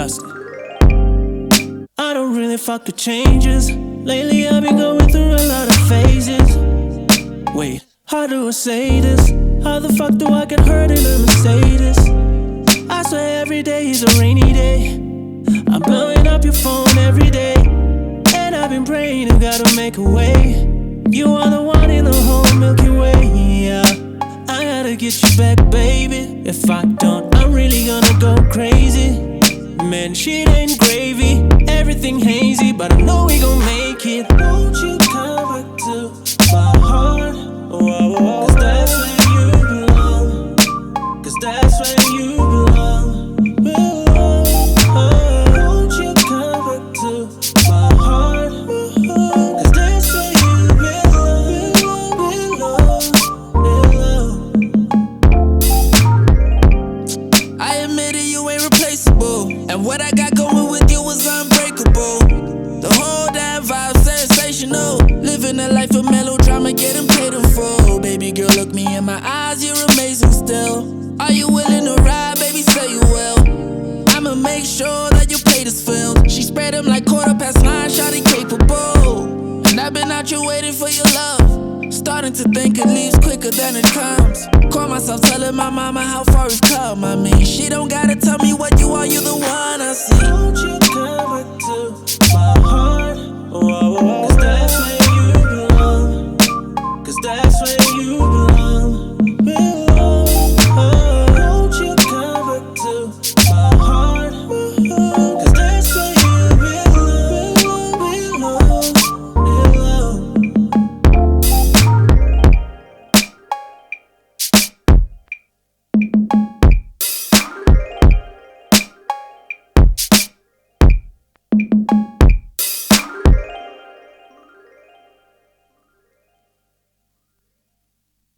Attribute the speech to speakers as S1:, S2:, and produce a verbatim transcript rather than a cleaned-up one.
S1: disgusting. I don't really fuck with changes. Lately I've been going through a lot of phases. Wait, how do I say this? How the fuck do I get hurt in a Mercedes? I swear every day is a rainy day. I'm blowing up your phone every day, and I've been praying you gotta make a way. You are the one in the whole Milky Way, yeah. I gotta get you back, baby. If I don't, I'm really gonna go crazy. Man, shit ain't gravy, everything hazy, but I know we gon' make it. Won't you come back to my heart? Whoa, whoa. Cause that's where you belong. Cause that's where you belong. Whoa, won't you come back to my heart? Cause that's where you belong, belong, belong.
S2: I admit it, you ain't replaceable, and what I got going with you is unbreakable. The whole damn vibe sensational. Living a life of melodrama, getting paid in full. Baby girl, look me in my eyes, you're amazing still. Are you willing to ride, baby, say you will. I'ma make sure that you pay this film. She spread them like quarter past nine, shawty capable. And I've been out here waiting for your love, starting to think it leaves quicker than it comes. Call myself telling my mama how far it's come. I mean, she don't gotta tell me what you are, you the one I see.
S1: Won't you come back to